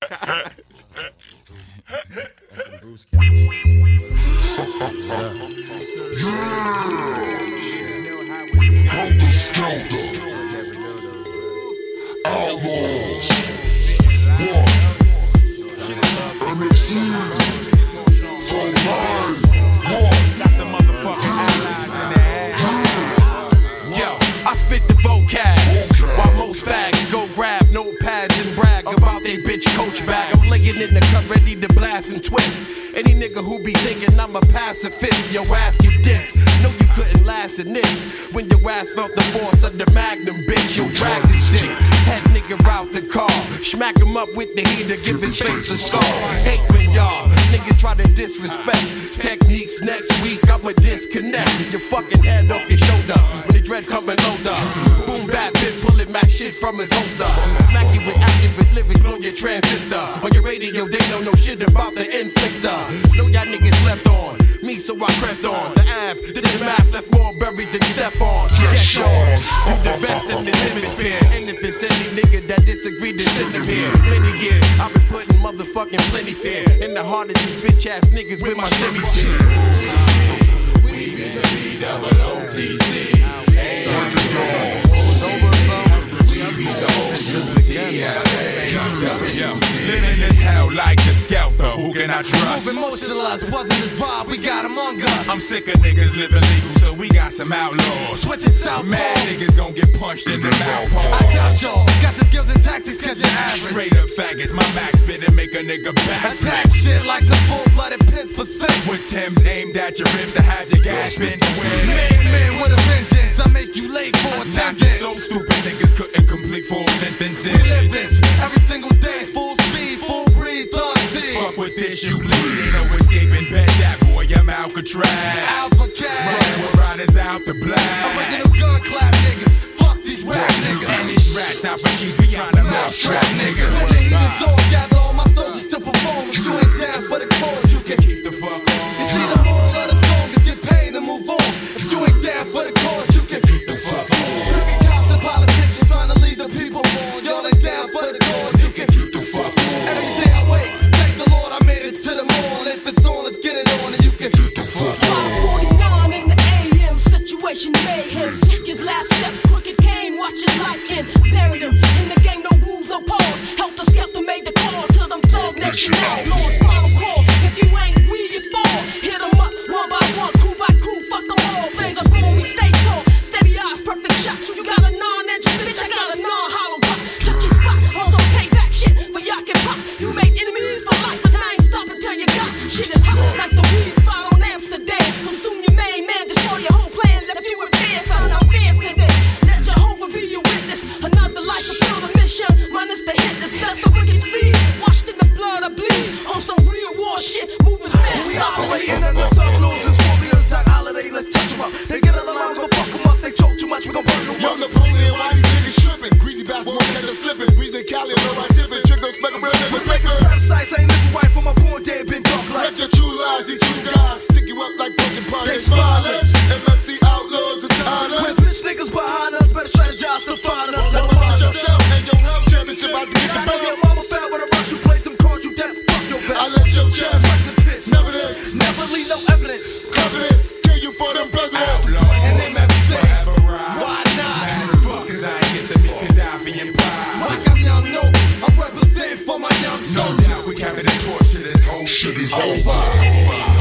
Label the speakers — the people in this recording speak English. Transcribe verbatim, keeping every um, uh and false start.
Speaker 1: Bruce
Speaker 2: Helter Skelter. Outlaws. What? M C. For life. What?
Speaker 3: Got some motherfucking allies in the ass. Yo, I spit the vocab while most fags go grab notepads and brag about they bitch coach bag. I'm laying in the cut ready to blast and twist. Any nigga who be thinking I'm a pacifist, your ass get dissed. No, you couldn't last in this. When your ass felt the force of the Magnum, bitch, you'll drag this dick. Head nigga out the car, smack him up with the heater, give his face a scar. Hate when y'all niggas try to disrespect. Techniques next week, I'ma disconnect your fucking head off your shoulder. When the dread coming older, boom bap, bit pulling my shit from his holster. Smack you with accurate lyrics on your transistor. On your radio, they don't know shit about the inflictor. Know y'all niggas slept on me, so I crept on the amp. Did the math, left more buried than Stephon. Yes, sure, I'm the best in this hemisphere. And if it's any nigga that disagree, then send them here. Many years, I've been putting motherfucking plenty fear in the heart of these bitch ass niggas with my semi team. We be the B double O T C. Living this hell like a scalper, who can I trust?
Speaker 4: Moving motionless, wasn't this vibe we got among us.
Speaker 3: I'm sick of niggas living legal, so we got some outlaws.
Speaker 4: Switch it south,
Speaker 3: mad niggas gon' get punched in the mouth.
Speaker 4: I got y'all, got the skills and tactics cause you're average.
Speaker 3: Straight up faggots, my max spit and make a nigga back.
Speaker 4: Attack shit like some full-blooded pits for sake.
Speaker 3: With Tim's aimed at your ribs to have your gas spin to win.
Speaker 4: Man, man with a vengeance, I make you late for attendance.
Speaker 3: So stupid niggas couldn't complete full sentences.
Speaker 4: We live this every single day, full speed, full breed, thug seed.
Speaker 3: Fuck with this, you bleed, no escaping bed, that boy, I'm Alcatraz.
Speaker 4: Alpha cash.
Speaker 3: Running with riders out the black.
Speaker 4: Original gun clap niggas, fuck these rap niggas.
Speaker 3: And these rats out for cheese, we tryna mousetrap niggas.
Speaker 4: When the heat is on, gather all my soldiers to perform. If you ain't down for the cause, you can
Speaker 3: keep the fuck on.
Speaker 4: You see the moral of the song is get paid and move on. If you ain't down for the cause, you can
Speaker 3: keep the fuck on.
Speaker 4: You can cop the politician trying to lead the people on. Y'all ain't down for the cause, you can
Speaker 3: keep the fuck on.
Speaker 4: Every day I wait, thank the Lord I made it to the mall. If it's on, let's get it on and you can keep the fuck on.
Speaker 5: five forty-nine in the A M, situation mayhem. Took his last step, crooked cane, watch his life end. Buried him in the game, no rules, no pause. Helter Skelter made the call to them thug nation outlaws. Final call, if you ain't we, you fall. Hit them up one by one, crew by crew, fuck them all. Blaze up on, we stay tall. Steady eyes, perfect shot. You got a non-edge bitch, I got a non-hollow pop. Touch your spot on some payback shit, but y'all can pop. You make enemies for life, and I ain't stopping till you got. Shit is hot like the weed spot on Amsterdam. Consume your main man, destroy your whole plan. Left you in fear, sound out fierce today. Let Jehovah be your witness. Another life fulfill the mission. Minus the hit list, that's the wicked seed. Washed in the blood, I bleed. On some real war shit, moving fast.
Speaker 4: We operating in the thug losers, warriors, Doc Holiday, let's touch them up. They get on the line, go fuck them up. They talk too much, we gon' burn them
Speaker 2: Yo,
Speaker 4: up.
Speaker 2: Napoleon, why these niggas tripping? Greasy bastard won't catch us slipping. Breeze they Cali, no I dipping. Triggers, make a real nigga
Speaker 4: Breakers,
Speaker 2: flicker.
Speaker 4: parasites, ain't living right for my born day, been dark
Speaker 2: Let
Speaker 4: lights.
Speaker 2: your true lies, these true guys stick you up like broken pine.
Speaker 4: They
Speaker 2: They spineless. M F C outlaws, it's
Speaker 4: When
Speaker 2: timeless.
Speaker 4: it's bitch niggas behind us, better strategize to find us.
Speaker 2: Never
Speaker 4: Never
Speaker 2: mind
Speaker 4: mind
Speaker 2: yourself and your health championship out to get the
Speaker 4: I know your
Speaker 2: belt.
Speaker 4: mama fell when I wrote you, played them cards, you dead, fuck your best.
Speaker 2: I let your chest
Speaker 4: Rest in piss.
Speaker 2: never this,
Speaker 4: Never leave no evidence.
Speaker 2: cover this, kill you for them presidents.
Speaker 3: Outlaws,
Speaker 4: And they everything.
Speaker 3: forever ride.
Speaker 4: Why not?
Speaker 3: Mad as fuck, cause I ain't get the meat Gaddafi and pride.
Speaker 4: Like I'm young, no, I'm representing for my young
Speaker 3: No
Speaker 4: soldiers.
Speaker 3: doubt we carry the torch to this whole shit is over.